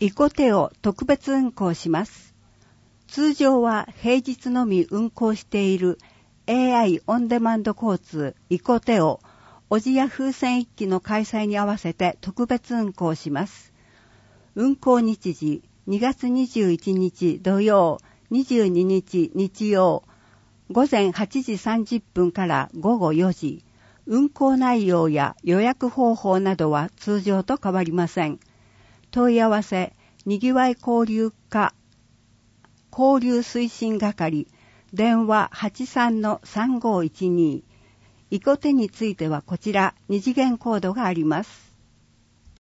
イコテを特別運行します。通常は平日のみ運行している AI オンデマンド交通イコテを小千谷風船一揆の開催に合わせて特別運行します。運行日時2月21日土曜、22日日曜、午前8時30分から午後4時。運行内容や予約方法などは通常と変わりません。問い合わせ、にぎわい交流推進係、電話 83-3512。イコテについてはこちら2次元コードがあります。